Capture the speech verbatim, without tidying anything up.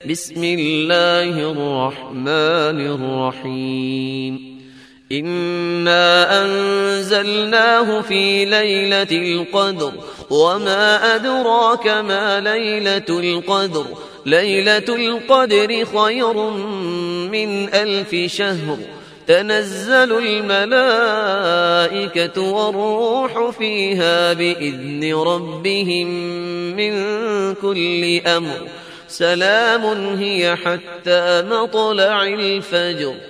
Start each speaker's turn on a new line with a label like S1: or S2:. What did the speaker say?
S1: بسم الله الرحمن الرحيم إنا أنزلناه في ليلة القدر وما أدراك ما ليلة القدر ليلة القدر خير من ألف شهر تنزل الملائكة والروح فيها بإذن ربهم من كل أمر سلام هي حتى مطلع الفجر.